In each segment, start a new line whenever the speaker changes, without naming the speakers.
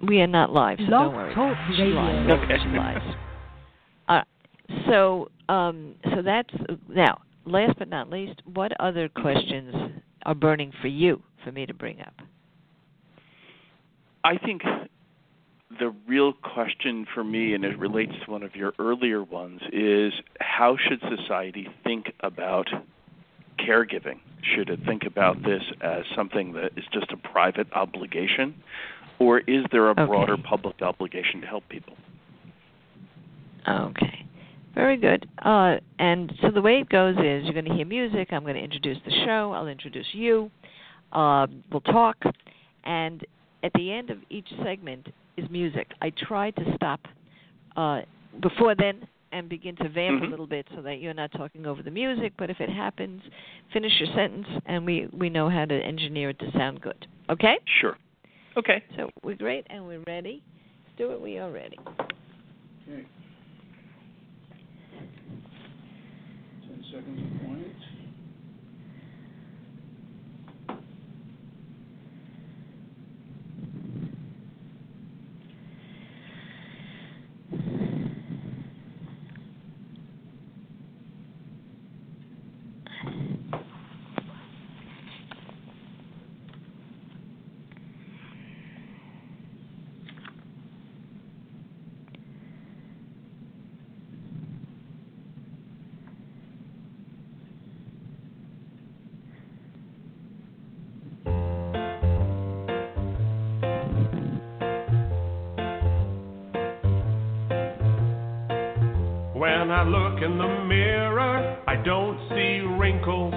We are not live, so
Blog
don't worry.
Talk
She's
Radio.
live.
Okay.
She's live. So that's now. Last but not least, what other questions are burning for you for me to bring up?
I think the real question for me, and it relates to one of your earlier ones, is how should society think about caregiving? Should it think about this as something that is just a private obligation, or is there a broader public obligation to help people?
Okay. Very good. And so the way it goes is you're going to hear music. I'm going to introduce the show. I'll introduce you. We'll talk. And at the end of each segment is music. I try to stop before then and begin to vamp a little bit so that you're not talking over the music. But if it happens, finish your sentence, and we know how to engineer it to sound good. Okay?
Sure. Okay.
So we're great and we're ready. Let's do it. We are ready.
Okay. 10 seconds of point.
When I look in the mirror, I don't see wrinkles.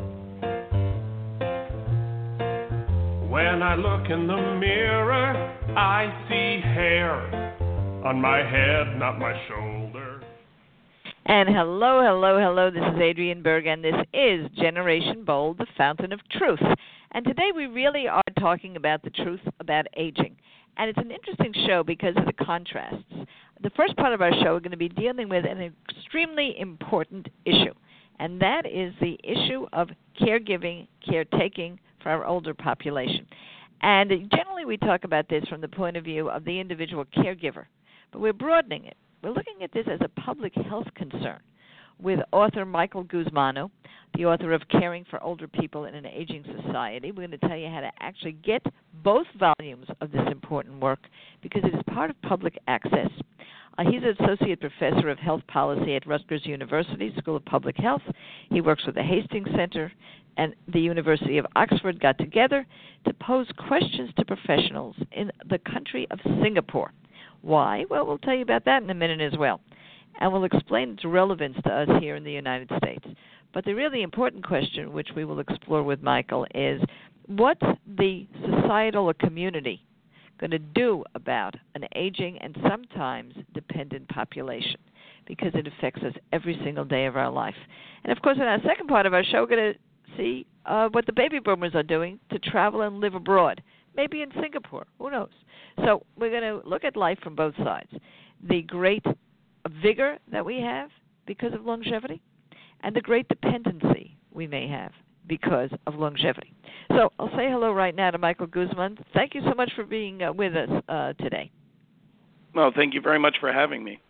When I look in the mirror, I see hair on my head, not my shoulder.
And hello. This is Adrienne Berg, and this is Generation Bold, the Fountain of Truth. And today we really are talking about the truth about aging. And it's an interesting show because of the contrasts. The first part of our show, we're going to be dealing with an extremely important issue, and that is the issue of caregiving, caretaking for our older population. And generally we talk about this from the point of view of the individual caregiver, but we're broadening it. We're looking at this as a public health concern with author Michael Guzmano, the author of Caring for Older People in an Aging Society. We're going to tell you how to actually get both volumes of this important work because it is part of public access. He's an associate professor of health policy at Rutgers University School of Public Health. He works with the Hastings Center, and the University of Oxford got together to pose questions to professionals in the country of Singapore. Why? Well, we'll tell you about that in a minute as well. And we'll explain its relevance to us here in the United States. But the really important question, which we will explore with Michael, is what's the societal or community going to do about an aging and sometimes dependent population, because it affects us every single day of our life. And, of course, in our second part of our show, we're going to see what the baby boomers are doing to travel and live abroad, maybe in Singapore. Who knows? So we're going to look at life from both sides. The great vigor that we have because of longevity and the great dependency we may have because of longevity. So I'll say hello right now to Michael Guzman. Thank you so much for being with us today.
Well, thank you very much for having me.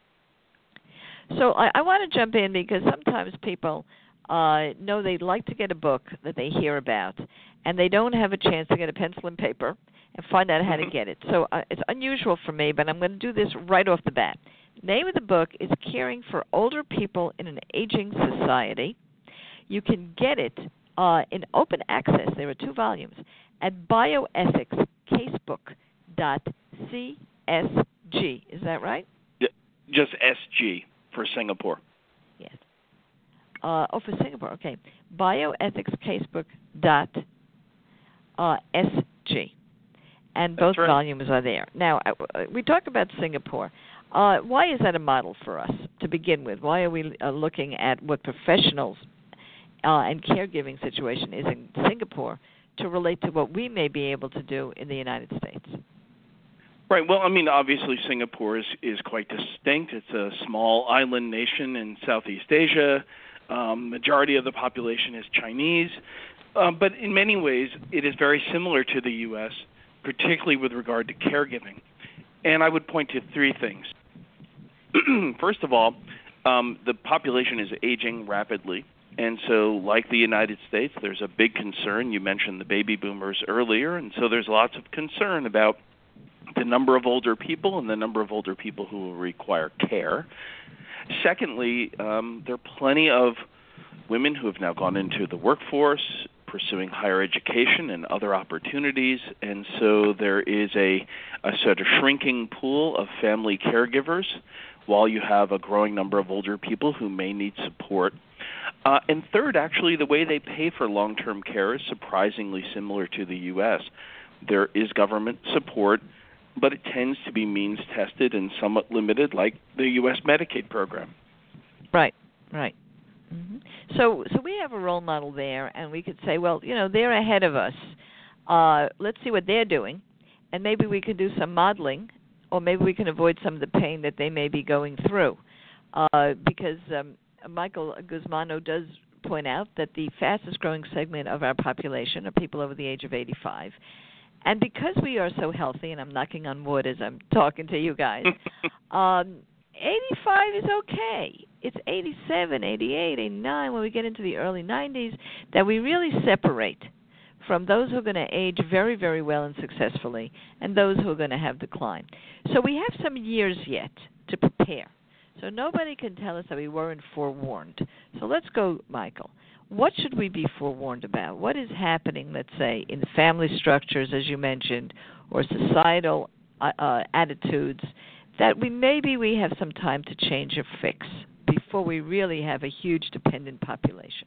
So I want to jump in because sometimes people know they'd like to get a book that they hear about, and they don't have a chance to get a pencil and paper and find out how to get it. So it's unusual for me, but I'm going to do this right off the bat. The name of the book is Caring for Older People in an Aging Society. You can get it in open access. There are 2 volumes at bioethicscasebook.csg. Is that right?
Just SG for Singapore.
Yes. For Singapore. Okay. Bioethicscasebook.sg. And both
right.
volumes are there. Now, we talk about Singapore. Why is that a model for us to begin with? Why are we looking at what professionals and caregiving situation is in Singapore to relate to what we may be able to do in the United States?
Right. Well, I mean, obviously Singapore is quite distinct. It's a small island nation in Southeast Asia. Majority of the population is Chinese. But in many ways, it is very similar to the U.S. particularly with regard to caregiving. And I would point to three things. First of all, the population is aging rapidly. And so, like the United States, there's a big concern. You mentioned the baby boomers earlier, and so there's lots of concern about the number of older people and the number of older people who will require care. Secondly, there are plenty of women who have now gone into the workforce, pursuing higher education and other opportunities, and so there is a sort of shrinking pool of family caregivers, while you have a growing number of older people who may need support. And third, actually, the way they pay for long-term care is surprisingly similar to the U.S. There is government support, but it tends to be means-tested and somewhat limited, like the U.S. Medicaid program.
Right. Mm-hmm. So we have a role model there, and we could say, well, they're ahead of us. Let's see what they're doing, and maybe we can do some modeling, or maybe we can avoid some of the pain that they may be going through. Because Michael Guzmano does point out that the fastest-growing segment of our population are people over the age of 85. And because we are so healthy, and I'm knocking on wood as I'm talking to you guys, 85 is okay. It's 87, 88, 89, when we get into the early 90s, that we really separate from those who are going to age very, very well and successfully and those who are going to have decline. So we have some years yet to prepare. So nobody can tell us that we weren't forewarned. So let's go, Michael. What should we be forewarned about? What is happening, let's say, in family structures, as you mentioned, or societal attitudes that we have some time to change or fix before we really have a huge dependent population?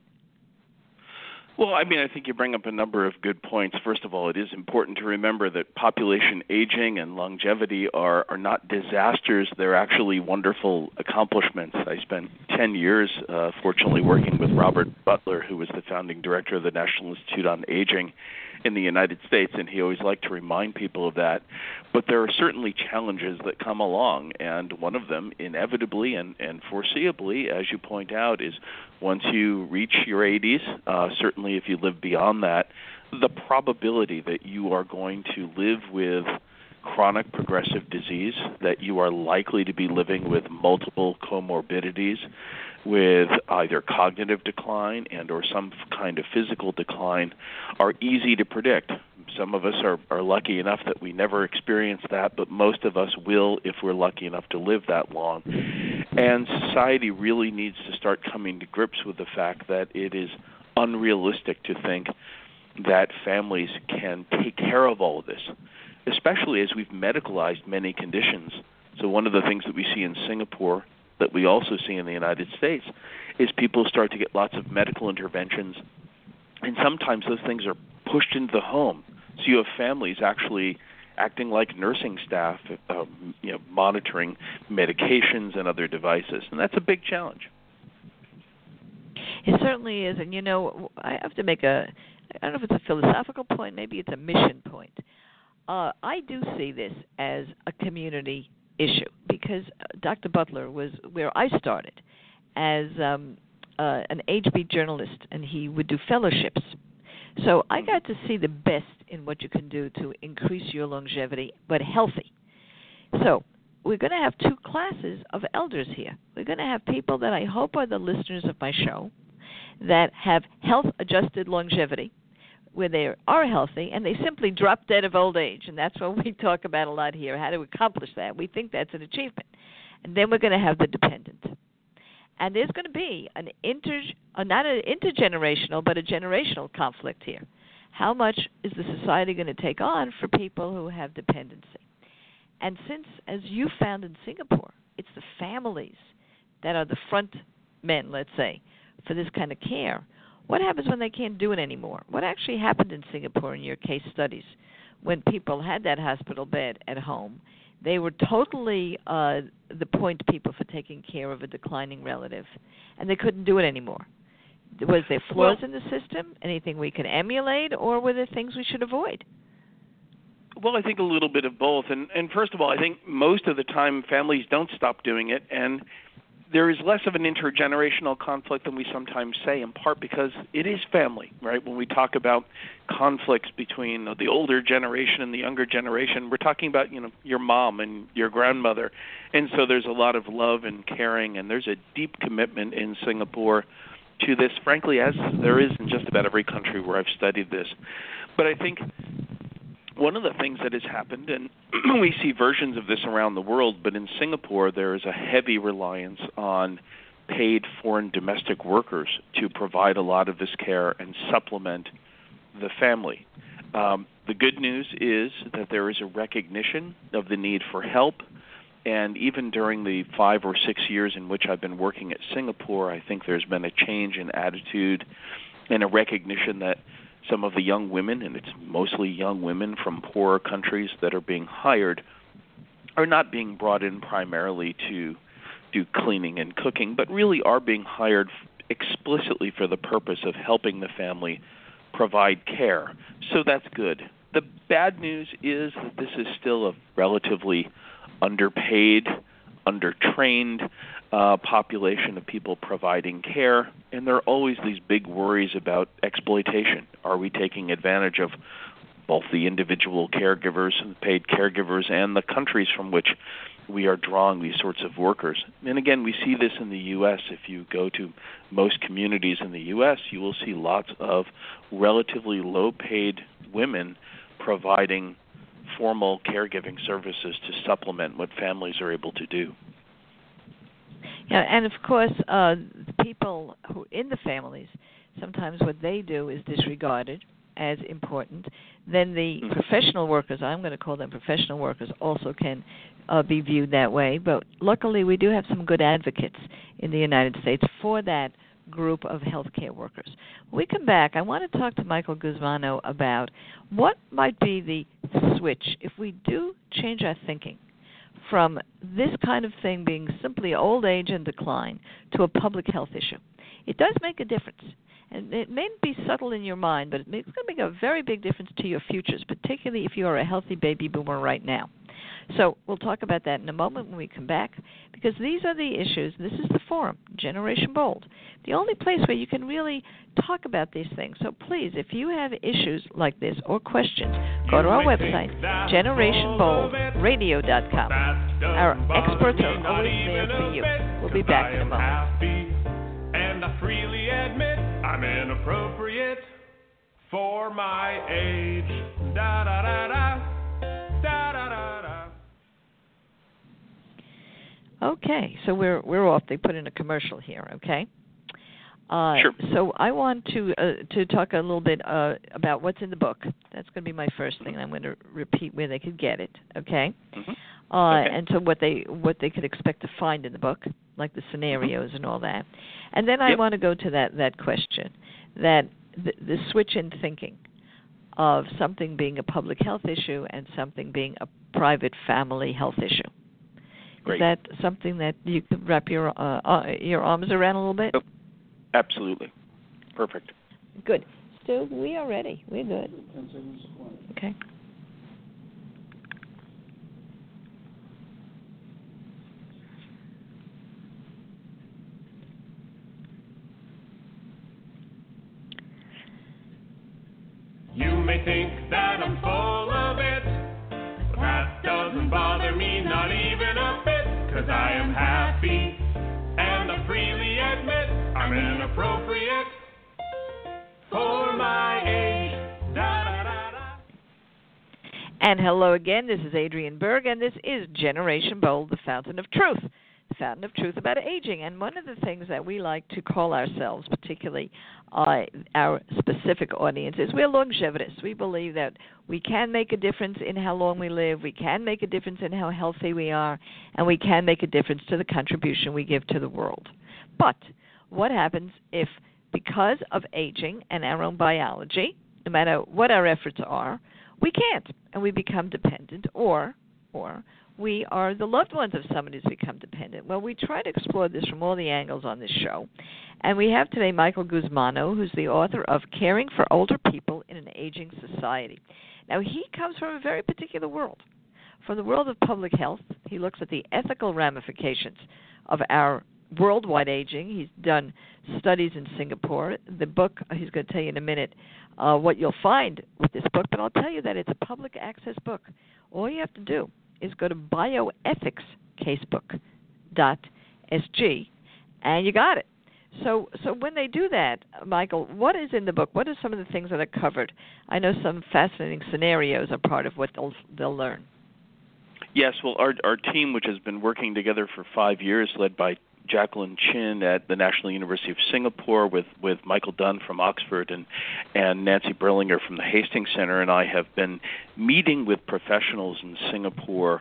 Well, I think you bring up a number of good points. First of all, it is important to remember that population aging and longevity are not disasters. They're actually wonderful accomplishments. I spent 10 years, fortunately, working with Robert Butler, who was the founding director of the National Institute on Aging in the United States, and he always liked to remind people of that. But there are certainly challenges that come along, and one of them, inevitably and foreseeably, as you point out, is once you reach your 80s, certainly if you live beyond that, the probability that you are going to live with chronic progressive disease, that you are likely to be living with multiple comorbidities, with either cognitive decline and or some kind of physical decline, are easy to predict. Some of us are lucky enough that we never experience that, but most of us will if we're lucky enough to live that long. And society really needs to start coming to grips with the fact that it is unrealistic to think that families can take care of all of this, especially as we've medicalized many conditions. So one of the things that we see in Singapore that we also see in the United States is people start to get lots of medical interventions, and sometimes those things are pushed into the home. So you have families actually acting like nursing staff, monitoring medications and other devices, and that's a big challenge.
It certainly is, and I have to make I don't know if it's a philosophical point, maybe it's a mission point. I do see this as a community issue because Dr. Butler was where I started as an HB journalist, and he would do fellowships. So I got to see the best in what you can do to increase your longevity, but healthy. So we're going to have two classes of elders here. We're going to have people that I hope are the listeners of my show that have health-adjusted longevity, where they are healthy, and they simply drop dead of old age. And that's what we talk about a lot here, how to accomplish that. We think that's an achievement. And then we're going to have the dependent. And there's going to be not an intergenerational, but a generational conflict here. How much is the society going to take on for people who have dependency? And since, as you found in Singapore, it's the families that are the front men, let's say, for this kind of care, what happens when they can't do it anymore? What actually happened in Singapore in your case studies when people had that hospital bed at home? They were totally the point people for taking care of a declining relative, and they couldn't do it anymore. Was there flaws in the system, anything we can emulate, or were there things we should avoid?
Well, I think a little bit of both. And first of all, I think most of the time families don't stop doing it, and there is less of an intergenerational conflict than we sometimes say, in part because it is family, right? When we talk about conflicts between the older generation and the younger generation, we're talking about, your mom and your grandmother. And so there's a lot of love and caring, and there's a deep commitment in Singapore to this, frankly, as there is in just about every country where I've studied this. But I think one of the things that has happened, and we see versions of this around the world, but in Singapore there is a heavy reliance on paid foreign domestic workers to provide a lot of this care and supplement the family. The good news is that there is a recognition of the need for help, and even during the 5 or 6 years in which I've been working at Singapore, I think there's been a change in attitude and a recognition that some of the young women, and it's mostly young women from poorer countries that are being hired, are not being brought in primarily to do cleaning and cooking, but really are being hired explicitly for the purpose of helping the family provide care. So that's good. The bad news is that this is still a relatively underpaid, undertrained population of people providing care, and there are always these big worries about exploitation. Are we taking advantage of both the individual caregivers and paid caregivers and the countries from which we are drawing these sorts of workers? And again, we see this in the U.S. If you go to most communities in the U.S., you will see lots of relatively low-paid women providing formal caregiving services to supplement what families are able to do.
Yeah, and of course, people who in the families, sometimes what they do is disregarded as important. Then the professional workers, I'm going to call them professional workers, also can be viewed that way. But luckily, we do have some good advocates in the United States for that group of healthcare workers. When we come back, I want to talk to Michael Guzmano about what might be the switch if we do change our thinking from this kind of thing being simply old age and decline to a public health issue. It does make a difference. And it may be subtle in your mind, but it's going to make a very big difference to your futures, particularly if you are a healthy baby boomer right now. So we'll talk about that in a moment when we come back, because these are the issues. This is the forum, Generation Bold, the only place where you can really talk about these things. So please, if you have issues like this or questions, go to our website, generationboldradio.com. Our experts are always there for you. We'll be back in a moment.
And I freely admit I'm inappropriate for my age. Da da da da. Da da da da.
Okay, so we're off. They put in a commercial here, okay?
Sure.
So I want to talk a little bit about what's in the book. That's going to be my first thing. I'm going to repeat where they could get it, okay?
Mm-hmm.
Okay. And so what they could expect to find in the book, like the scenarios and all that. And then I want to go to that question, that the switch in thinking of something being a public health issue and something being a private family health issue.
Great.
Is that something that you could wrap your arms around a little bit?
Oh, absolutely. Perfect.
Good. Stu, we are ready. We're good.
10 seconds.
Okay.
You may think that I'm full of it, but that doesn't bother me, not even a bit, 'cause I am happy, and I freely admit I'm inappropriate for my age. Da, da, da, da.
And hello again, this is Adrienne Berg, and this is Generation Bold, the Fountain of Truth. The Fountain of Truth about aging. And one of the things that we like to call ourselves, particularly our specific audience, is we're longevitists. We believe that we can make a difference in how long we live, we can make a difference in how healthy we are, and we can make a difference to the contribution we give to the world. But what happens if, because of aging and our own biology, no matter what our efforts are, we can't, and we become dependent, or we are the loved ones of somebody who's become dependent? Well, we try to explore this from all the angles on this show. And we have today Michael Guzmano, who's the author of Caring for Older People in an Aging Society. Now, he comes from a very particular world. From the world of public health, he looks at the ethical ramifications of our worldwide aging. He's done studies in Singapore. The book, he's going to tell you in a minute what you'll find with this book, but I'll tell you that it's a public access book. All you have to do is go to bioethicscasebook.sg, and you got it. So when they do that, Michael, what is in the book? What are some of the things that are covered? I know some fascinating scenarios are part of what they'll learn.
Yes, well, our team, which has been working together for 5 years, led by Jacqueline Chin at the National University of Singapore with Michael Dunn from Oxford and Nancy Berlinger from the Hastings Center, and I have been meeting with professionals in Singapore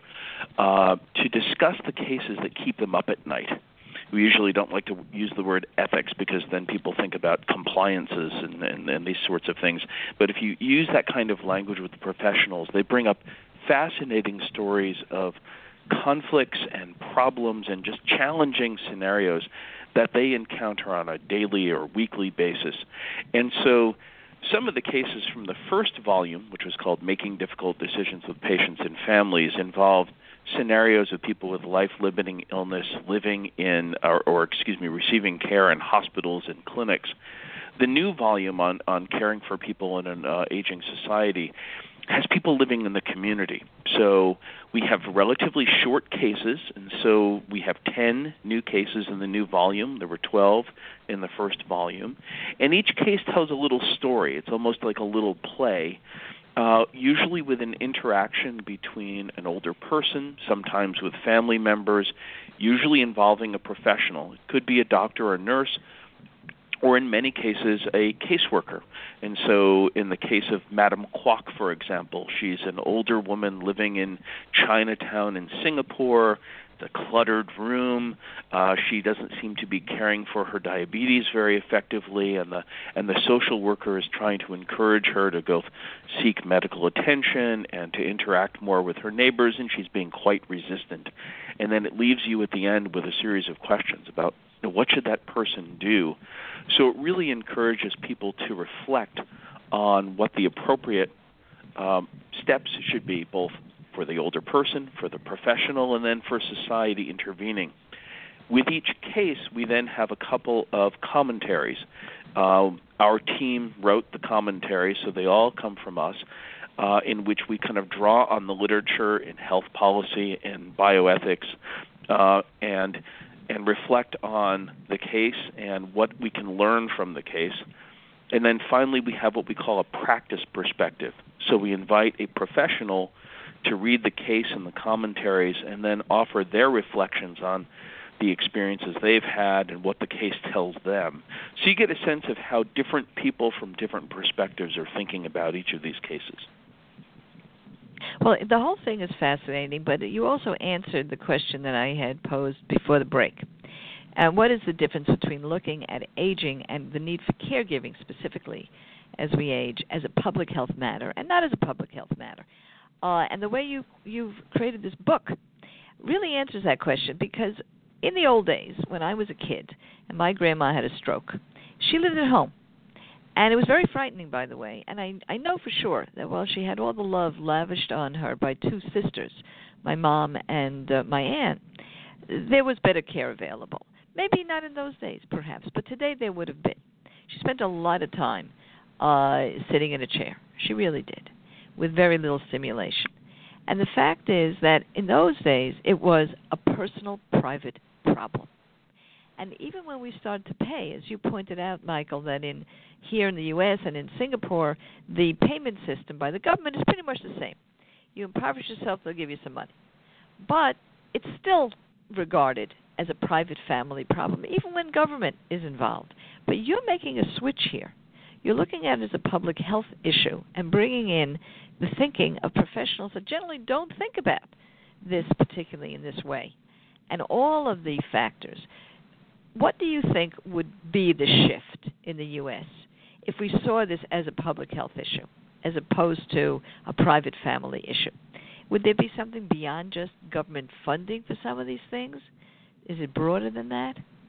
to discuss the cases that keep them up at night. We usually don't like to use the word ethics because then people think about compliances and these sorts of things. But if you use that kind of language with the professionals, they bring up fascinating stories of conflicts and problems and just challenging scenarios that they encounter on a daily or weekly basis. And so some of the cases from the first volume, which was called Making Difficult Decisions with Patients and Families, involved scenarios of people with life-limiting illness living in, receiving care in hospitals and clinics. The new volume on caring for people in an aging society has people living in the community. So we have relatively short cases, and so we have 10 new cases in the new volume. There were 12 in the first volume. And each case tells a little story. It's almost like a little play, usually with an interaction between an older person, sometimes with family members, usually involving a professional. It could be a doctor or a nurse, or in many cases, a caseworker. And so in the case of Madame Kwok, for example, she's an older woman living in Chinatown in Singapore. It's a cluttered room. She doesn't seem to be caring for her diabetes very effectively, and the social worker is trying to encourage her to go seek medical attention and to interact more with her neighbors, and she's being quite resistant. And then it leaves you at the end with a series of questions about what should that person do. So it really encourages people to reflect on what the appropriate steps should be, both for the older person, for the professional, and then for society intervening. With each case, we then have a couple of commentaries. Our team wrote the commentaries, so they all come from us, in which we kind of draw on the literature in health policy and bioethics, and reflect on the case and what we can learn from the case. And then finally, we have what we call a practice perspective. So we invite a professional to read the case and the commentaries and then offer their reflections on the experiences they've had and what the case tells them. So you get a sense of how different people from different perspectives are thinking about each of these cases.
Well, the whole thing is fascinating, but you also answered the question that I had posed before the break. And what is the difference between looking at aging and the need for caregiving specifically as we age as a public health matter and not as a public health matter? And the way you've created this book really answers that question, because in the old days when I was a kid and my grandma had a stroke, she lived at home. And it was very frightening, by the way. And I know for sure that while she had all the love lavished on her by two sisters, my mom and my aunt, there was better care available. Maybe not in those days, perhaps, but today there would have been. She spent a lot of time sitting in a chair. She really did, with very little stimulation. And the fact is that in those days, it was a personal, private problem. And even when we started to pay, as you pointed out, Michael, that here in the U.S. and in Singapore, the payment system by the government is pretty much the same. You impoverish yourself, they'll give you some money. But it's still regarded as a private family problem, even when government is involved. But you're making a switch here. You're looking at it as a public health issue and bringing in the thinking of professionals that generally don't think about this particularly in this way, and all of the factors. What do you think would be the shift in the U.S. if we saw this as a public health issue as opposed to a private family issue? Would there be something beyond just government funding for some of these things? Is it broader than that?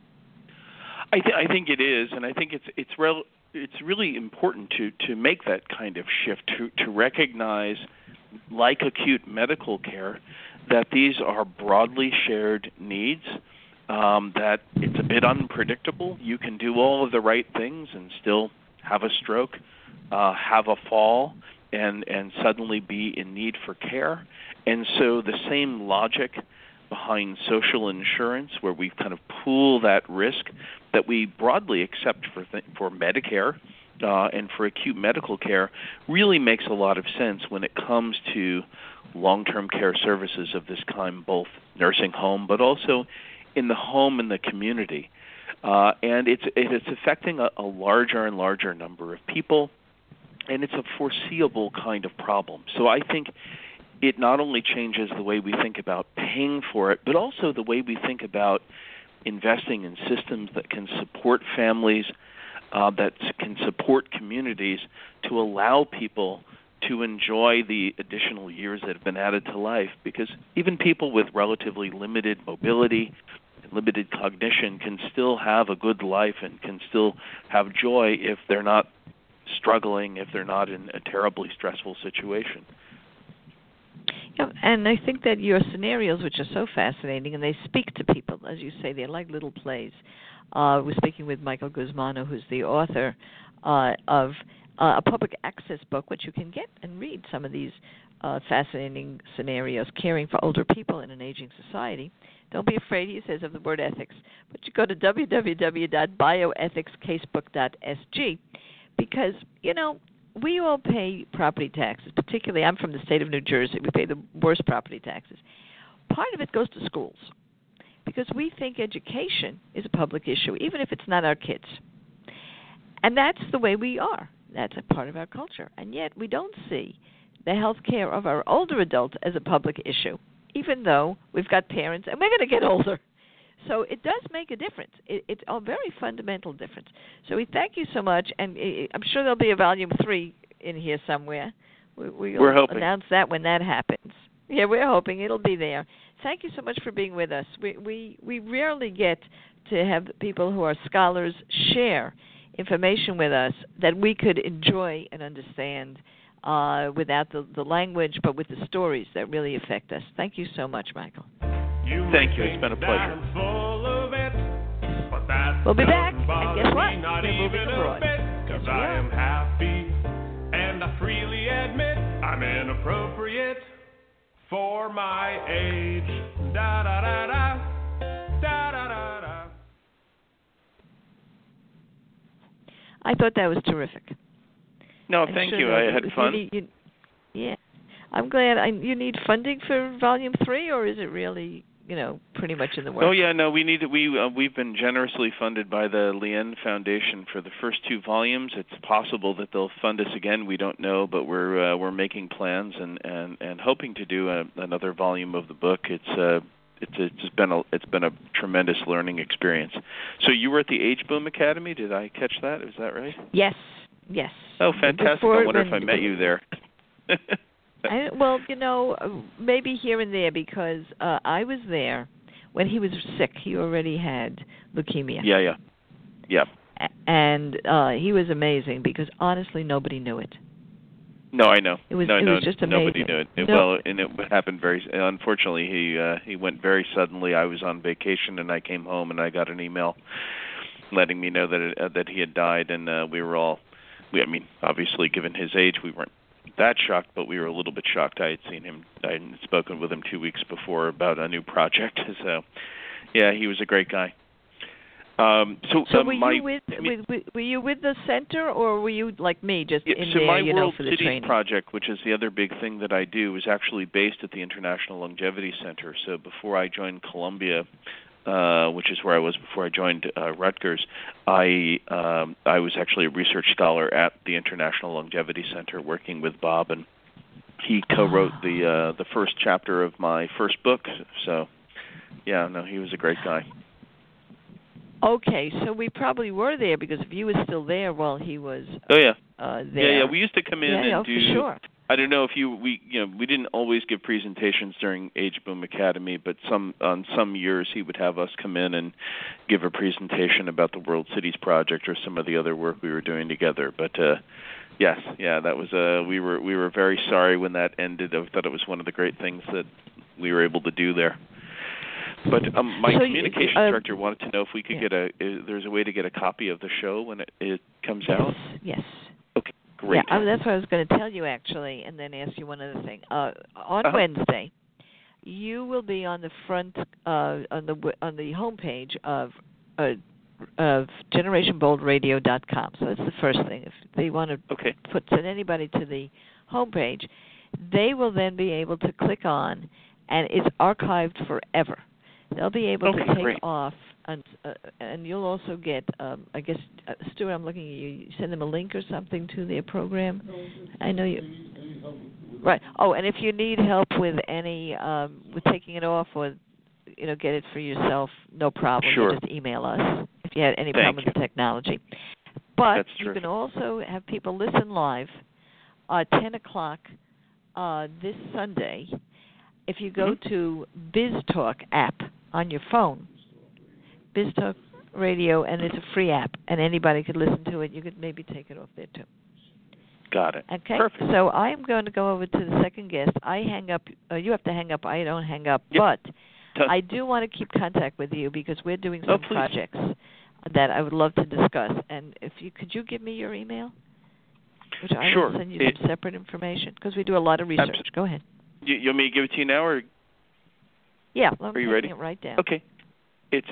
I think it is, and I think it's really important to make that kind of shift, to recognize, like acute medical care, that these are broadly shared needs, that it's a bit unpredictable. You can do all of the right things and still have a stroke, have a fall, and suddenly be in need for care. And so the same logic behind social insurance, where we kind of pool that risk that we broadly accept for Medicare and for acute medical care, really makes a lot of sense when it comes to long-term care services of this kind, both nursing home but also in the home and the community. And it's affecting a larger and larger number of people, and it's a foreseeable kind of problem. So I think it not only changes the way we think about paying for it, but also the way we think about investing in systems that can support families, that can support communities to allow people to enjoy the additional years that have been added to life. Because even people with relatively limited mobility, limited cognition can still have a good life and can still have joy if they're not struggling, if they're not in a terribly stressful situation.
Yeah, and I think that your scenarios, which are so fascinating, and they speak to people, as you say, they're like little plays. We're speaking with Michael Guzmano, who's the author of a public access book, which you can get and read some of these fascinating scenarios, caring for older people in an aging society. Don't be afraid, he says, of the word ethics, but you go to www.bioethicscasebook.sg because, you know, we all pay property taxes, particularly I'm from the state of New Jersey. We pay the worst property taxes. Part of it goes to schools because we think education is a public issue, even if it's not our kids. And that's the way we are. That's a part of our culture. And yet we don't see the health care of our older adults as a public issue, even though we've got parents and we're going to get older. So it does make a difference. It's a very fundamental difference. So we thank you so much, and I'm sure there'll be a volume 3 in here somewhere.
We're hoping.
Announce that when that happens. Yeah, we're hoping it'll be there. Thank you so much for being with us. We rarely get to have people who are scholars share information with us that we could enjoy and understand without the language, but with the stories that really affect us. Thank you so much, Michael.
Thank you. It's been a pleasure.
We'll be back, and guess what? We're moving abroad.
Because I am happy, and I freely admit I'm inappropriate for my age. Da da da da, da da da da.
I thought that was terrific.
No, thank you. I had fun.
Yeah. I'm glad. You need funding for Volume 3, or is it really, pretty much in the works?
Oh, yeah, no, we've been generously funded by the Lien Foundation for the first 2 volumes. It's possible that they'll fund us again. We don't know, but we're making plans and hoping to do another volume of the book. It's been a tremendous learning experience. So you were at the Age Boom Academy. Did I catch that? Is that right?
Yes.
Oh, fantastic! I wonder if I met you there.
Maybe here and there because I was there when he was sick. He already had leukemia.
Yeah.
And he was amazing because honestly, nobody knew it.
No, I know.
It was just amazing.
Nobody knew it. Well, and it happened unfortunately, he went very suddenly. I was on vacation and I came home and I got an email letting me know that he had died, and we were all. Obviously, given his age, we weren't that shocked, but we were a little bit shocked. I had spoken with him 2 weeks before about a new project. So, yeah, he was a great guy.
Were you with the center, or were you like me, just in there,
my World
for the
Cities
training?
project, which is the other big thing that I do, is actually based at the International Longevity Center. So before I joined Columbia, which is where I was before I joined Rutgers, I was actually a research scholar at the International Longevity Center working with Bob, and he co-wrote the first chapter of my first book. So, yeah, no, he was a great guy.
Okay, so we probably were there because if you were still there while he was
there.
Yeah,
we used to come in and do.
For sure.
I don't know if we didn't always give presentations during Age Boom Academy, but on some years he would have us come in and give a presentation about the World Cities project or some of the other work we were doing together. But yes, that was we were very sorry when that ended. I thought it was one of the great things that we were able to do there. But my
So
communications director wanted to know if we could get there's a way to get a copy of the show when it comes out.
Yes.
Okay, great.
Yeah, that's what I was going to tell you actually, and then ask you one other thing. On Wednesday, you will be on the front on the homepage of GenerationBoldRadio.com. So that's the first thing. If they want to send anybody to the homepage, they will then be able to click on, and it's archived forever. They'll be able to take off, and you'll also get, I guess, Stuart, I'm looking at you. You send them a link or something to their program. I know you. Right. Oh, and if you need help with any with taking it off or get it for yourself, no problem.
Sure.
You just email us if you had any problem with the technology. But you can also have people listen live at 10 o'clock this Sunday. If you go to BizTalk app on your phone, BizTalk Radio, and it's a free app, and anybody could listen to it. You could maybe take it off there, too.
Got it.
Okay.
Perfect.
So I am going to go over to the second guest. I hang up. You have to hang up. I don't hang up.
Yep.
But I do want to keep contact with you because we're doing some projects that I would love to discuss. And could you give me your email? Which I will send you some separate information because we do a lot of research. Go ahead.
You want me to give it to you now, or?
Yeah.
Are you ready?
It right down.
Okay. It's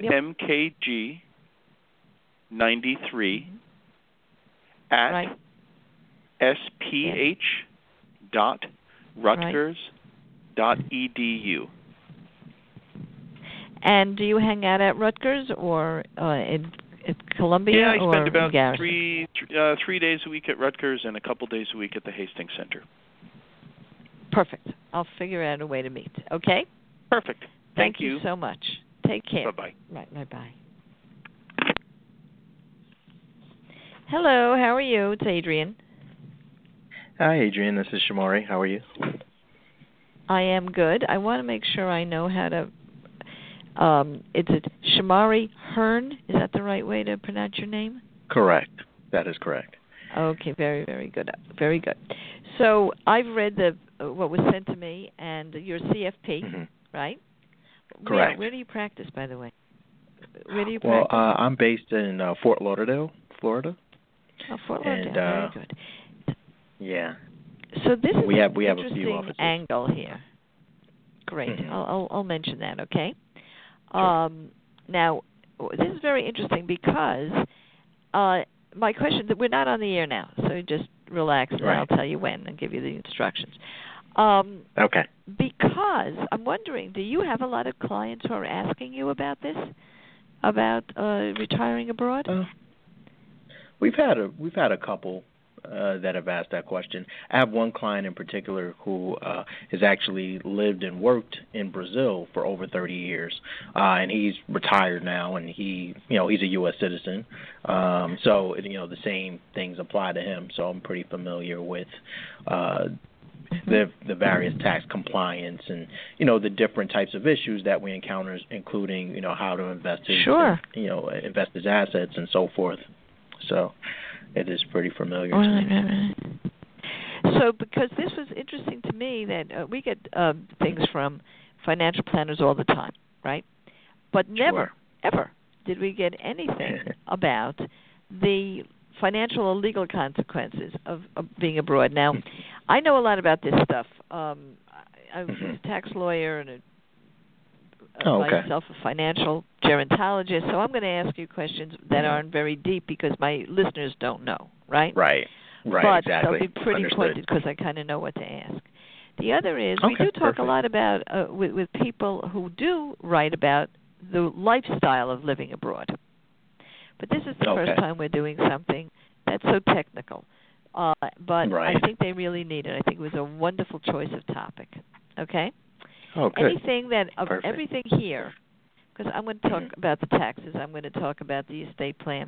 MKG93 at sph.rutgers.edu.
And do you hang out at Rutgers or in Columbia?
Yeah, I spend about
Garrison?
3 days a week at Rutgers and a couple days a week at the Hastings Center.
Perfect. I'll figure out a way to meet. Okay?
Perfect.
Thank you so much. Take care.
Bye-bye.
Right, bye-bye. Hello, how are you? It's Adrian.
Hi, Adrian. This is Shamari. How are you?
I am good. I want to make sure I know how to... is it Shamari Hearn? Is that the right way to pronounce your name?
Correct. That is correct.
Okay, very, very good. Very good. So I've read what was sent to me, and you're CFP, right?
Correct.
Where do you practice, by the way? Where do you practice?
Well, I'm based in Fort Lauderdale, Florida.
Oh, Fort Lauderdale. Very good.
Yeah.
So this is
we have a few
interesting
offices.
Angle here. Great. I'll mention that. Okay.
Sure.
Now, this is very interesting because my question, we're not on the air now, so just relax and I'll tell you when and give you the instructions.
Okay.
Because I'm wondering, do you have a lot of clients who are asking you about this, about retiring abroad?
We've had a couple that have asked that question. I have one client in particular who has actually lived and worked in Brazil for over 30 years, and he's retired now, and he's a U.S. citizen. So the same things apply to him. So I'm pretty familiar with the various tax compliance and the different types of issues that we encounter, including how to invest invest his assets and so forth. So it is pretty familiar to me.
Right. So because this was interesting to me that we get things from financial planners all the time, right? But never, ever did we get anything about the financial or legal consequences of being abroad. Now, I know a lot about this stuff. I was a tax lawyer and myself a financial gerontologist, so I'm going to ask you questions that aren't very deep because my listeners don't know, right?
Right,
but
exactly.
They'll be pretty pointed because I kind of know what to ask. The other is we do talk a lot about with people who do write about the lifestyle of living abroad. But this is the first time we're doing something that's so technical. But I think they really need it. I think it was a wonderful choice of topic. Okay?
Oh, good.
Anything that of everything here, because I'm going to talk about the taxes, I'm going to talk about the estate plan.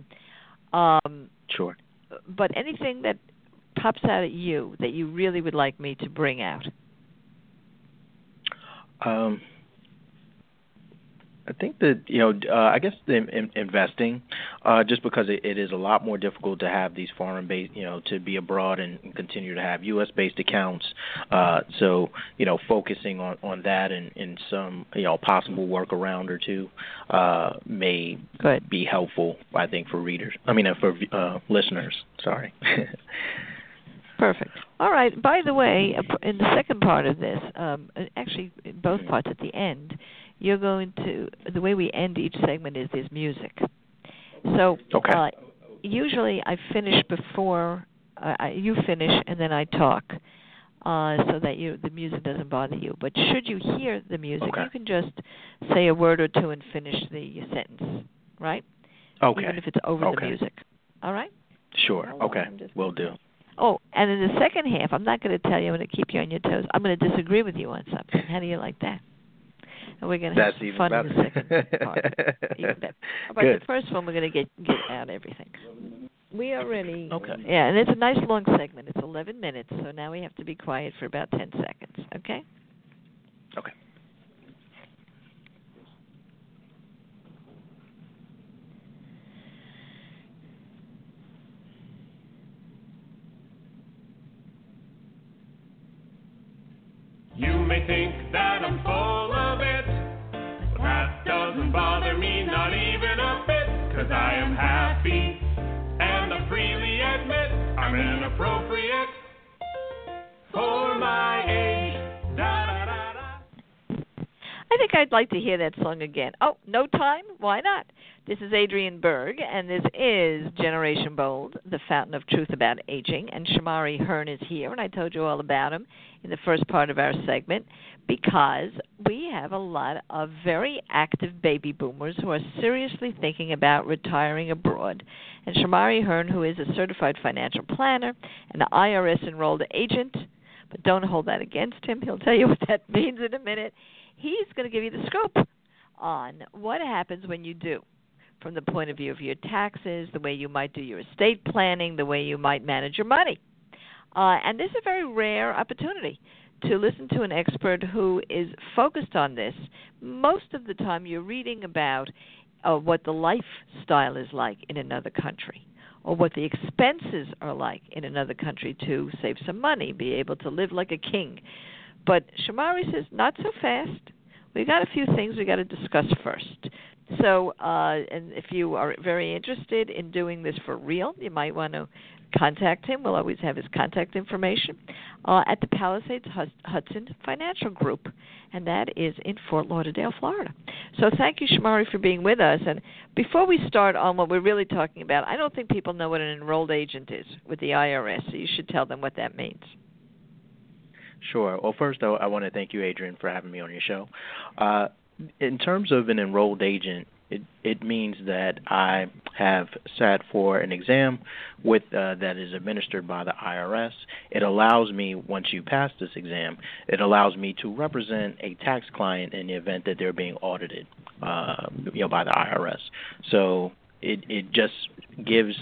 Sure.
But anything that pops out at you that you really would like me to bring out?
I think that, I guess investing, just because it is a lot more difficult to have these foreign-based, to be abroad and continue to have U.S.-based accounts. So, focusing on that and some, possible workaround or two may be helpful, I think, for listeners. Sorry.
Perfect. All right. By the way, in the second part of this, actually in both parts at the end, you're going to, the way we end each segment is there's music. So usually I finish before you finish, and then I talk, so that the music doesn't bother you. But should you hear the music, you can just say a word or two and finish the sentence, right?
Okay.
Even if it's over the music. All right?
Sure. Okay. Will do.
Oh, and in the second half, I'm not going to tell you, I'm going to keep you on your toes. I'm going to disagree with you on something. How do you like that? And we're going to have some fun in the second part. Even better. But the first one, we're going to get out everything. We are ready.
Okay.
Yeah, and it's a nice long segment. It's 11 minutes, so now we have to be quiet for about 10 seconds. Okay?
Okay.
You may think that I'm full of it, but that doesn't bother me, not even a bit, 'cause I am happy, and I freely admit I'm inappropriate for my age. Da-da-da-da.
I think I'd like to hear that song again. Oh, no time? Why not? This is Adrienne Berg, and this is Generation Bold, the fountain of truth about aging. And Shamari Hearn is here, and I told you all about him in the first part of our segment, because we have a lot of very active baby boomers who are seriously thinking about retiring abroad. And Shamari Hearn, who is a certified financial planner and an IRS-enrolled agent, but don't hold that against him. He'll tell you what that means in a minute. He's going to give you the scoop on what happens when you do, from the point of view of your taxes, the way you might do your estate planning, the way you might manage your money. And this is a very rare opportunity to listen to an expert who is focused on this. Most of the time you're reading about what the lifestyle is like in another country, or what the expenses are like in another country to save some money, be able to live like a king. But Shamari says, not so fast. We got a few things we got to discuss first. So, and if you are very interested in doing this for real, you might want to contact him. We'll always have his contact information at the Palisades Hudson Financial Group, and that is in Fort Lauderdale, Florida. So thank you, Shamari, for being with us. And before we start on what we're really talking about, I don't think people know what an enrolled agent is with the IRS, so you should tell them what that means.
Sure. Well, first, though, I want to thank you, Adrienne, for having me on your show. In terms of an enrolled agent, it means that I have sat for an exam that is administered by the IRS. It allows me, once you pass this exam, it allows me to represent a tax client in the event that they're being audited, by the IRS. So it just gives.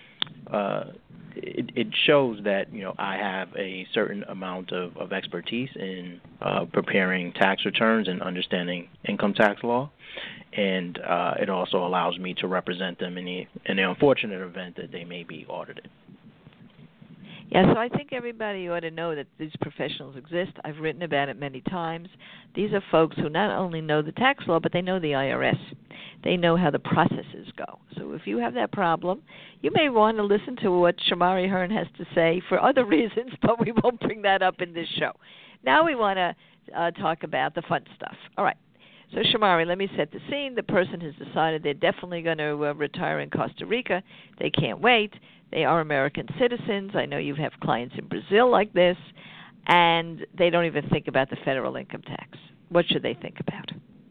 It shows that I have a certain amount of expertise in preparing tax returns and understanding income tax law, and it also allows me to represent them in the unfortunate event that they may be audited.
Yeah, so I think everybody ought to know that these professionals exist. I've written about it many times. These are folks who not only know the tax law, but they know the IRS. They know how the processes go. So if you have that problem, you may want to listen to what Shamari Hearn has to say for other reasons, but we won't bring that up in this show. Now we want to talk about the fun stuff. All right. So, Shamari, let me set the scene. The person has decided they're definitely going to retire in Costa Rica. They can't wait. They are American citizens. I know you have clients in Brazil like this, and they don't even think about the federal income tax. What should they think about?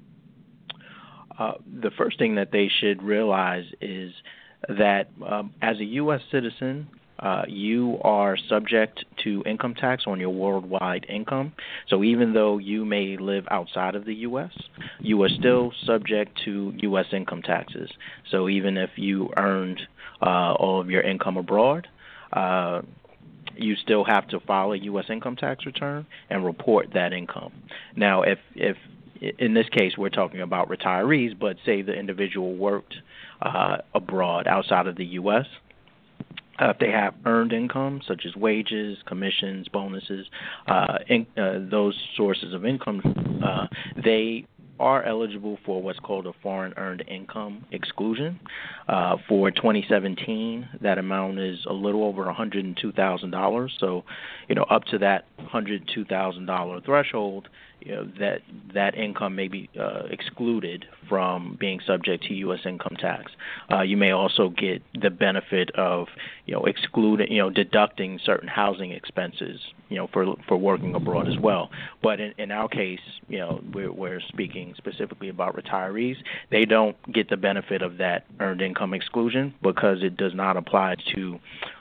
The first thing that they should realize is that as a U.S. citizen, you are subject to income tax on your worldwide income. So even though you may live outside of the U.S., you are still subject to U.S. income taxes. So even if you earned all of your income abroad, you still have to file a U.S. income tax return and report that income. Now, if in this case, we're talking about retirees, but say the individual worked abroad outside of the U.S., if they have earned income, such as wages, commissions, bonuses, those sources of income, they are eligible for what's called a foreign earned income exclusion. For 2017, that amount is a little over $102,000. So, up to that $102,000 threshold, that income may be excluded from being subject to U.S. income tax. You may also get the benefit of, deducting certain housing expenses, for working abroad as well. But in our case, we're speaking specifically about retirees. They don't get the benefit of that earned income exclusion because it does not apply to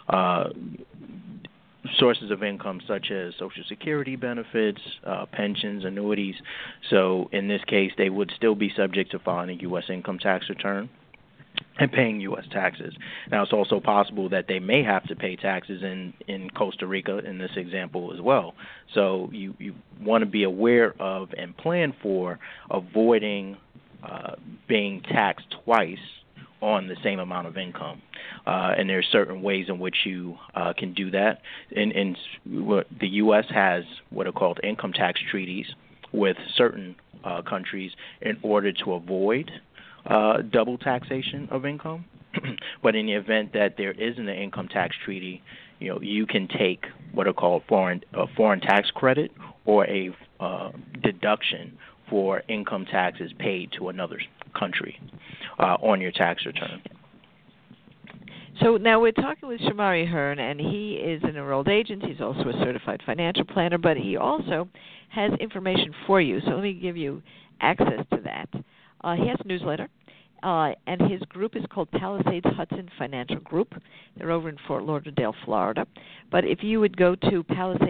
sources of income such as Social Security benefits, pensions, annuities. So in this case, they would still be subject to filing a U.S. income tax return and paying U.S. taxes. Now, it's also possible that they may have to pay taxes in Costa Rica in this example as well. So you want to be aware of and plan for avoiding being taxed twice on the same amount of income. And there are certain ways in which you can do that. The U.S. has what are called income tax treaties with certain countries in order to avoid double taxation of income. But in the event that there isn't an income tax treaty, you can take what are called foreign tax credit or a deduction for income taxes paid to another country on your tax return.
So now we're talking with Shamari Hearn, and he is an enrolled agent. He's also a certified financial planner, but he also has information for you. So let me give you access to that. He has a newsletter, and his group is called Palisades Hudson Financial Group. They're over in Fort Lauderdale, Florida. But if you would go to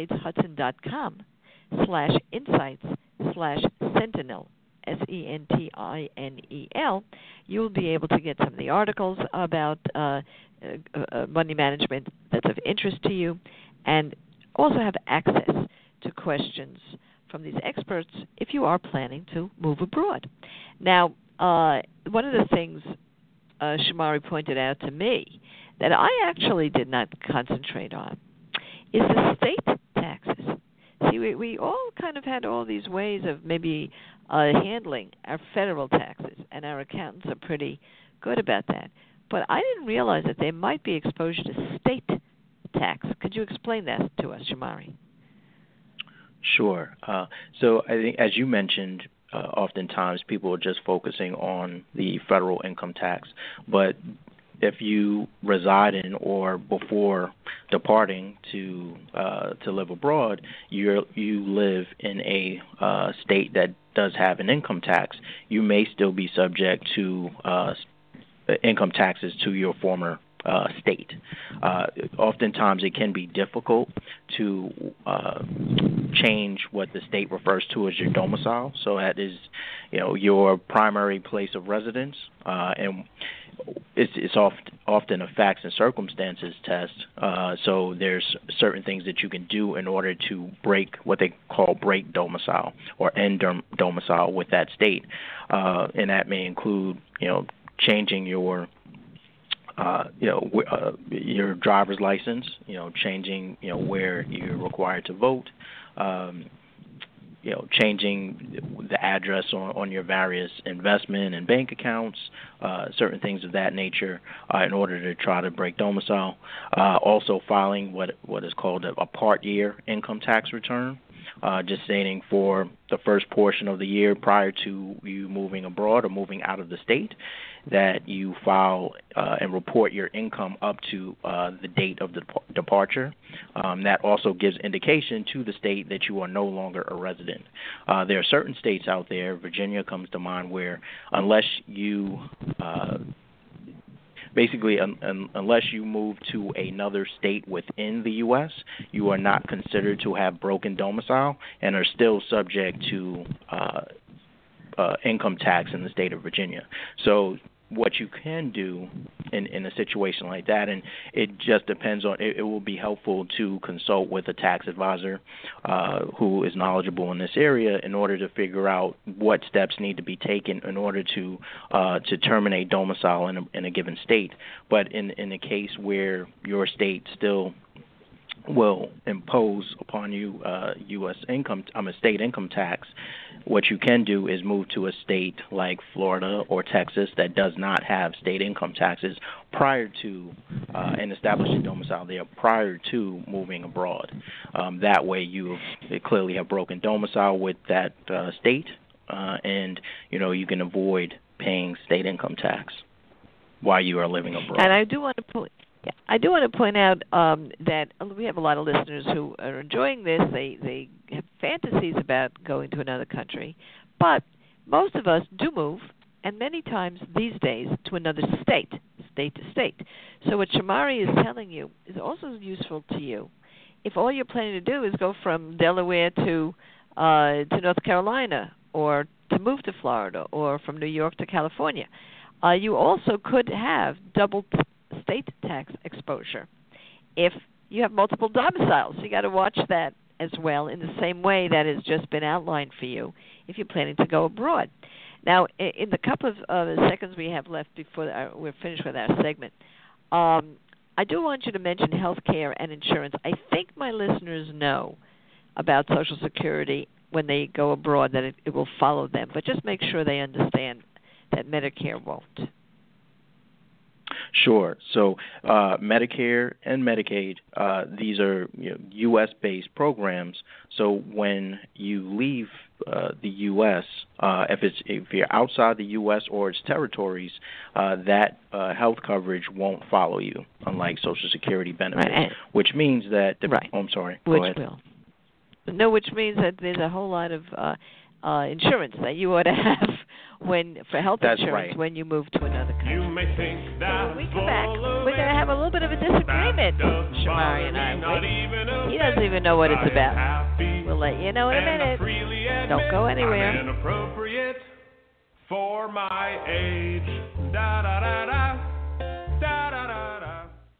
palisadeshudson.com/insights/sentinel, SENTINEL, you'll be able to get some of the articles about money management that's of interest to you, and also have access to questions from these experts if you are planning to move abroad. Now, one of the things Shamari pointed out to me that I actually did not concentrate on is the state taxes. See, we all kind of had all these ways of maybe handling our federal taxes, and our accountants are pretty good about that. But I didn't realize that there might be exposure to state tax. Could you explain that to us, Shamari?
Sure. So I think, as you mentioned, oftentimes people are just focusing on the federal income tax. But if you reside in or before departing to live abroad, you live in a state that does have an income tax, you may still be subject to income taxes to your former state. Oftentimes it can be difficult to change what the state refers to as your domicile. So that is, your primary place of residence, and it's often a facts and circumstances test. So there's certain things that you can do in order to break what they call break domicile or end domicile with that state, and that may include, changing your your driver's license, changing, where you're required to vote, changing the address on your various investment and bank accounts, certain things of that nature, in order to try to break domicile. Also filing what is called a part year income tax return, just stating for the first portion of the year prior to you moving abroad or moving out of the state that you file and report your income up to the date of the departure. That also gives indication to the state that you are no longer a resident. There are certain states out there, Virginia comes to mind, where unless you unless you move to another state within the U.S., you are not considered to have broken domicile and are still subject to income tax in the state of Virginia. So what you can do in a situation like that, and it just depends on. It will be helpful to consult with a tax advisor who is knowledgeable in this area in order to figure out what steps need to be taken in order to terminate domicile in a given state. But in the case where your state still will impose upon you state income tax, what you can do is move to a state like Florida or Texas that does not have state income taxes prior to and establish a domicile there prior to moving abroad. That way you clearly have broken domicile with that state, and you can avoid paying state income tax while you are living abroad.
And I do want to point out that we have a lot of listeners who are enjoying this. They have fantasies about going to another country, but most of us do move, and many times these days to another state to state. So what Shamari is telling you is also useful to you. If all you're planning to do is go from Delaware to North Carolina, or to move to Florida, or from New York to California, you also could have double state tax exposure if you have multiple domiciles. You got to watch that as well in the same way that has just been outlined for you if you're planning to go abroad. Now, in the couple of seconds we have left before we're finished with our segment, I do want you to mention health care and insurance. I think my listeners know about Social Security when they go abroad, that it will follow them, but just make sure they understand that Medicare won't.
Sure. So Medicare and Medicaid, these are U.S.-based programs. So when you leave the U.S., if you're outside the U.S. or its territories, that health coverage won't follow you, unlike Social Security benefits, right. Which means that
right.
Oh, I'm sorry.
Which
Go ahead.
will. No, which means that there's a whole lot of insurance that you ought to have for health
That's
insurance
right.
when you move to another country.
You may think that
so when we come back, we're going to have a little bit of a disagreement, Shamari and I. He doesn't even know what it's about. We'll let you know in a minute. Don't go anywhere.
I'm inappropriate for my age. Da da da da. Da da da da.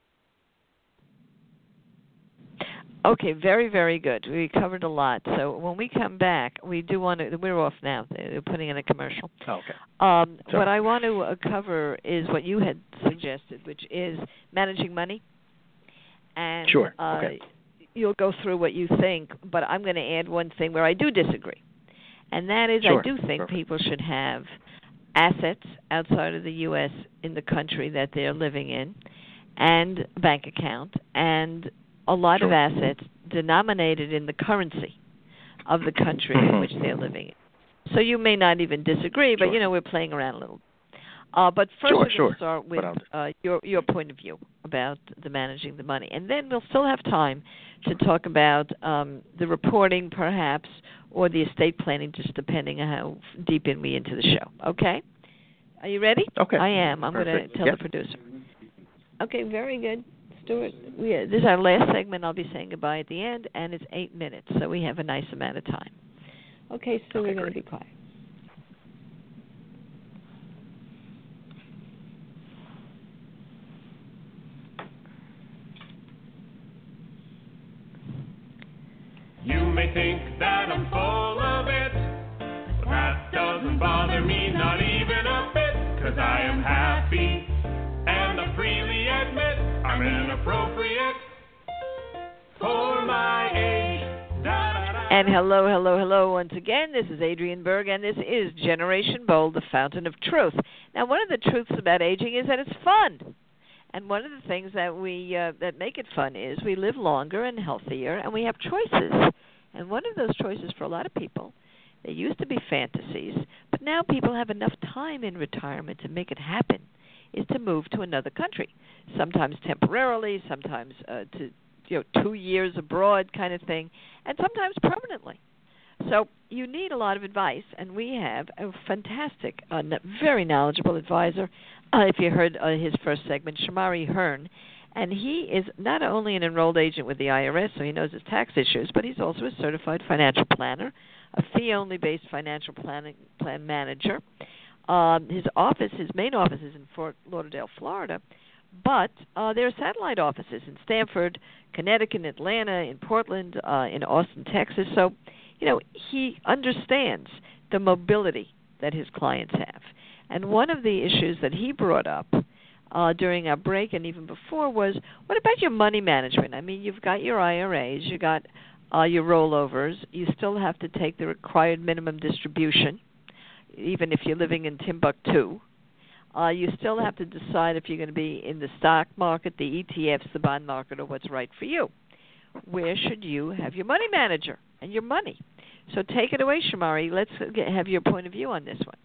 Okay, very, very good. We covered a lot. So when we come back, we do want to. We're off now. They're putting in a commercial.
Okay.
What I want to cover is what you had suggested, which is managing money. And
sure. Okay.
You'll go through what you think, but I'm going to add one thing where I do disagree, and that is
sure.
I do think
Perfect.
people should have assets outside of the U.S. in the country that they're living in, and a bank account, and a lot
sure.
of assets denominated in the currency of the country in which they're living in. So you may not even disagree, but,
sure.
We're playing around a little. But first we're going to start with your point of view about the managing the money. And then we'll still have time to talk about the reporting, perhaps, or the estate planning, just depending on how deep in we into the show. Okay? Are you ready?
Okay.
I am. I'm going to tell the producer. Okay, very good. Stuart, this is our last segment. I'll be saying goodbye at the end, and it's 8 minutes, so we have a nice amount of time. Okay, so we're going to be quiet.
You may think that I'm full of it, but that doesn't bother me, not even a bit, 'cause I am happy, and I freely admit I'm inappropriate for my age.
And hello once again. This is Adrienne Berg, and this is Generation Bold, the Fountain of Truth. Now, one of the truths about aging is that it's fun. And one of the things that that make it fun is we live longer and healthier, and we have choices. And one of those choices for a lot of people, they used to be fantasies, but now people have enough time in retirement to make it happen, is to move to another country, sometimes temporarily, sometimes to 2 years abroad kind of thing, and sometimes permanently. So you need a lot of advice, and we have a fantastic, very knowledgeable advisor. If you heard his first segment, Shamari Hearn, and he is not only an enrolled agent with the IRS, so he knows his tax issues, but he's also a certified financial planner, a fee-only based financial plan manager. His main office is in Fort Lauderdale, Florida, but there are satellite offices in Stamford, Connecticut, Atlanta, in Portland, in Austin, Texas. So, he understands the mobility that his clients have. And one of the issues that he brought up during our break and even before was, what about your money management? I mean, you've got your IRAs, you got your rollovers. You still have to take the required minimum distribution, even if you're living in Timbuktu. You still have to decide if you're going to be in the stock market, the ETFs, the bond market, or what's right for you. Where should you have your money manager and your money? So take it away, Shamari. Let's have your point of view on this one.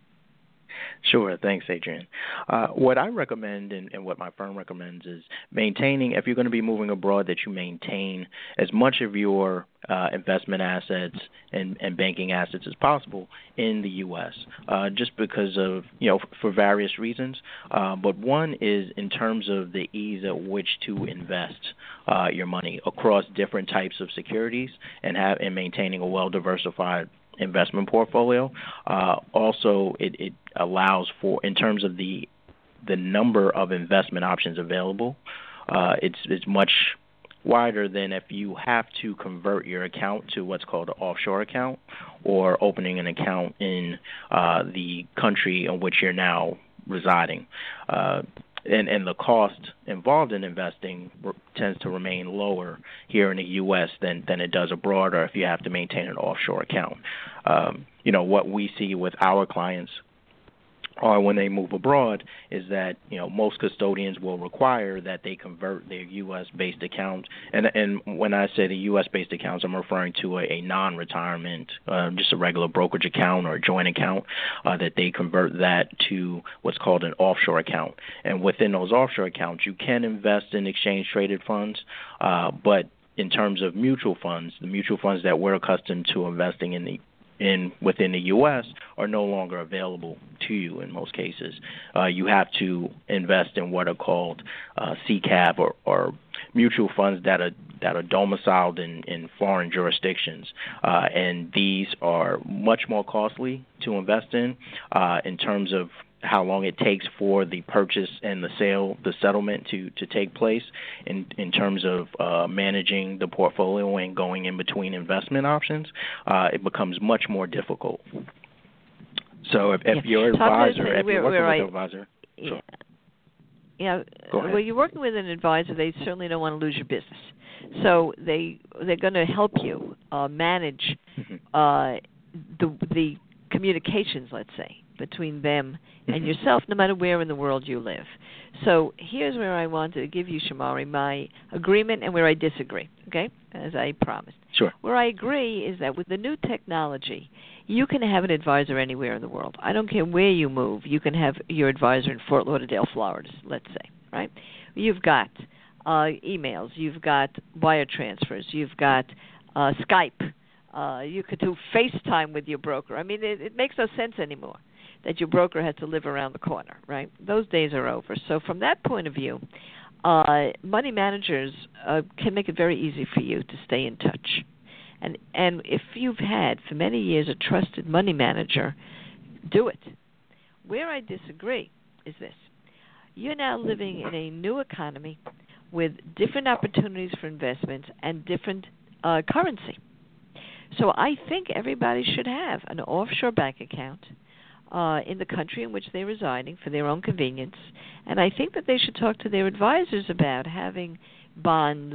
Sure. Thanks, Adrian. What I recommend and what my firm recommends is maintaining, if you're going to be moving abroad, that you maintain as much of your investment assets and banking assets as possible in the U.S., just because of, for various reasons. But one is in terms of the ease at which to invest your money across different types of securities and maintaining a well-diversified investment portfolio. Also, it allows for, in terms of the number of investment options available, it's much wider than if you have to convert your account to what's called an offshore account or opening an account in the country in which you're now residing. And the cost involved in investing tends to remain lower here in the U.S. than it does abroad, or if you have to maintain an offshore account. What we see with our clients or when they move abroad is that, most custodians will require that they convert their U.S.-based account. And when I say the U.S.-based accounts, I'm referring to a non-retirement, just a regular brokerage account or a joint account, that they convert that to what's called an offshore account. And within those offshore accounts, you can invest in exchange-traded funds, but in terms of mutual funds, the mutual funds that we're accustomed to investing within the U.S. are no longer available to you in most cases. You have to invest in what are called CCAP or mutual funds that are domiciled in foreign jurisdictions, and these are much more costly to invest in terms of how long it takes for the purchase and the settlement to take place in terms of managing the portfolio and going in between investment options. It becomes much more difficult. So if your advisor, if you're working with an advisor,
well, you're working with an advisor, they certainly don't want to lose your business. So they're going to help you manage the communications, let's say, between them and yourself, no matter where in the world you live. So here's where I want to give you, Shamari, my agreement and where I disagree, okay, as I promised.
Sure.
Where I agree is that with the new technology, you can have an advisor anywhere in the world. I don't care where you move. You can have your advisor in Fort Lauderdale, Florida, let's say, right? You've got emails. You've got wire transfers. You've got Skype. You could do FaceTime with your broker. I mean, it makes no sense anymore that your broker has to live around the corner, right? Those days are over. So from that point of view, money managers can make it very easy for you to stay in touch. And if you've had for many years a trusted money manager, do it. Where I disagree is this. You're now living in a new economy with different opportunities for investments and different currency. So I think everybody should have an offshore bank account in the country in which they're residing for their own convenience. And I think that they should talk to their advisors about having bonds,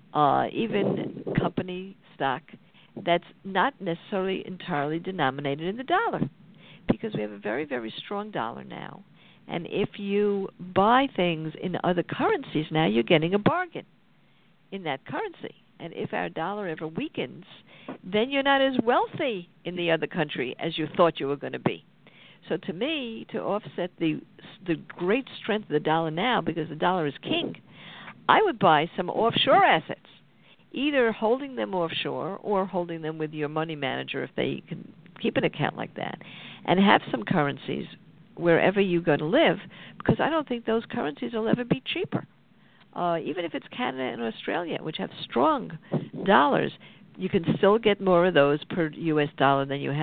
even company stock, that's not necessarily entirely denominated in the dollar, because we have a very, very strong dollar now. And if you buy things in other currencies now, you're getting a bargain in that currency. And if our dollar ever weakens, then you're not as wealthy in the other country as you thought you were going to be. So to me, to offset the great strength of the dollar now, because the dollar is king, I would buy some offshore assets, either holding them offshore or holding them with your money manager if they can keep an account like that, and have some currencies wherever you go to live, because I don't think those currencies will ever be cheaper. Even if it's Canada and Australia, which have strong dollars, you can still get more of those per U.S. dollar than you have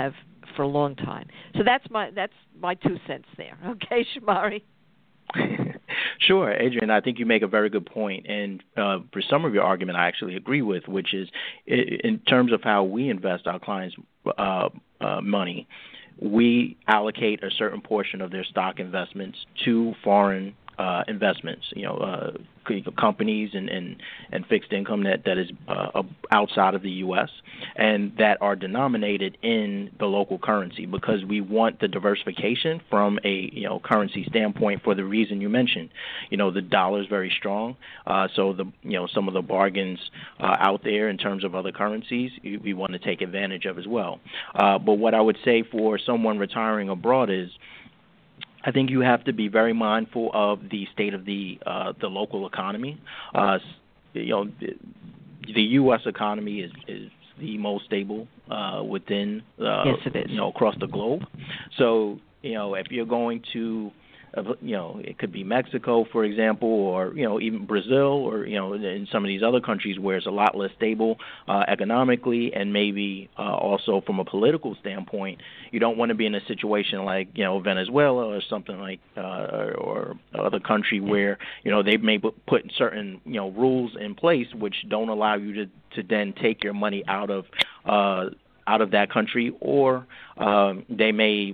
for a long time. So that's my 2 cents there. Okay, Shamari.
Sure, Adrian, I think you make a very good point, and for some of your argument I actually agree with, which is in terms of how we invest our clients' money, we allocate a certain portion of their stock investments to foreign investments, companies and fixed income that is outside of the U.S. and that are denominated in the local currency, because we want the diversification from a currency standpoint for the reason you mentioned. The dollar is very strong, so some of the bargains out there in terms of other currencies we want to take advantage of as well. But what I would say for someone retiring abroad is, I think you have to be very mindful of the state of the local economy. The U.S. economy is the most stable within
yes, it is.
Across the globe. So if you're going to it could be Mexico, for example, or even Brazil, or in some of these other countries where it's a lot less stable economically, and maybe also from a political standpoint, you don't want to be in a situation like Venezuela or something like or other country where they may put certain rules in place which don't allow you to then take your money out of that country, or they may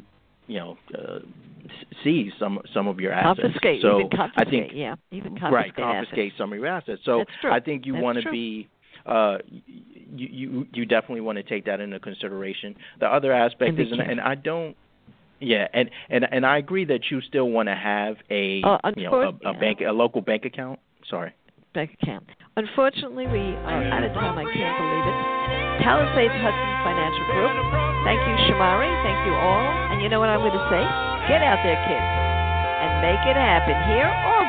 seize some of your assets.
Confiscate.
So
even confiscate.
I think
even confiscate.
Right, confiscate some of your assets. So
that's true.
I think you
that's
want to
true.
be. You definitely want to take that into consideration. The other aspect is, and I don't. Yeah, and I agree that you still want to have a local bank account. Sorry.
Bank account. Unfortunately, we are out of time. I can't believe it. Palisades Hudson Financial Group. Thank you, Shamari. Thank you all. And you know what I'm going to say? Get out there, kids, and make it happen here or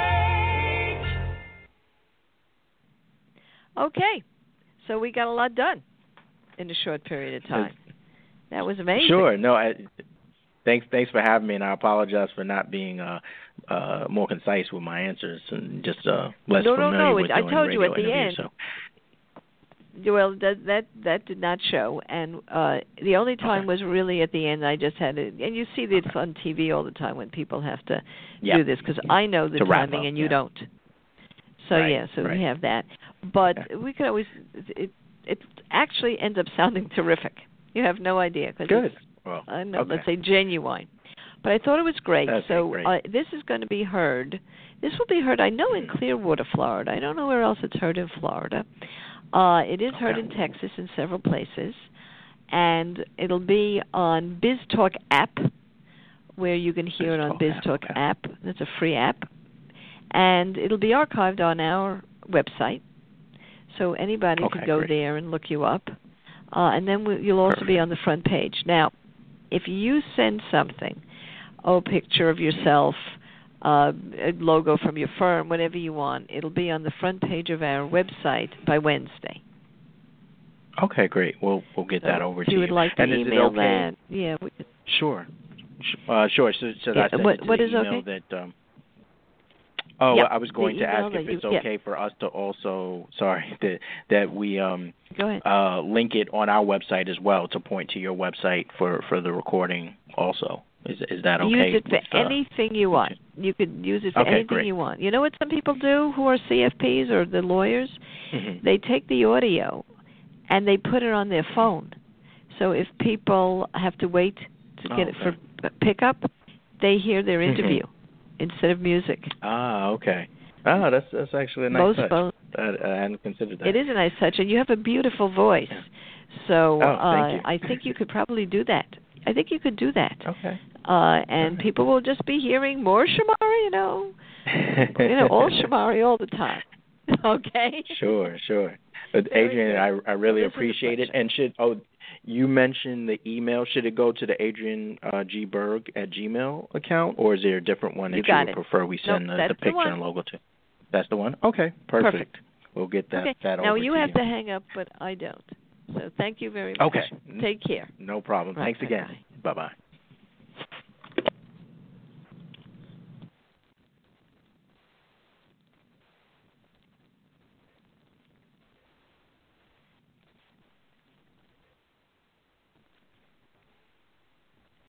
abroad. Okay, so we got a lot done in a short period of time. That was amazing.
Sure. No, thanks for having me, and I apologize for not being more concise with my answers and just less familiar with doing
I told you at the end.
So.
Well, that did not show, and the only time was really at the end. I just had it, and you see this on TV all the time when people have to do this, because I know the timing and you don't. So
right,
we have that, but we could always. It actually ends up sounding terrific. You have no idea, because
good.
Let's say genuine. But I thought it was great.
That's great.
This is going to be heard. This will be heard, I know, in Clearwater, Florida. I don't know where else it's heard in Florida. It is heard in Texas in several places, and it'll be on BizTalk app, where you can hear it on BizTalk app. That's a free app, and it'll be archived on our website, so anybody can go there and look you up, and then you'll also be on the front page. Now, if you send something, a picture of yourself, a logo from your firm, whatever you want, it'll be on the front page of our website by Wednesday.
Okay, great. We'll get that over to you.
If you would like to email that. Yeah.
Sure. Sure. So I send it to the email that... I was going to ask if it's okay for us to also, that we
Go ahead.
Link it on our website as well, to point to your website for the recording also. Is that okay?
Use it for anything you want. You could use it for anything you want. You know what some people do who are CFPs or the lawyers? Mm-hmm. They take the audio and they put it on their phone. So if people have to wait to get it for pickup, they hear their interview instead of music.
Okay. That's actually a nice touch. I hadn't considered that.
It is a nice touch, and you have a beautiful voice. So
thank you.
I think you could probably do that. I think you could do that.
Okay.
And people will just be hearing more Shamari, all Shamari all the time. Okay?
Sure. But Adrian, I really appreciate it. And you mentioned the email. Should it go to the Adrian G. Berg @gmail account, or is there a different one that you would prefer we send the picture and logo to? That's the one? Okay, perfect. We'll get that over to you.
Now, you have to hang up, but I don't. So thank you very much.
Okay.
Take care.
No problem. Thanks again. Bye-bye.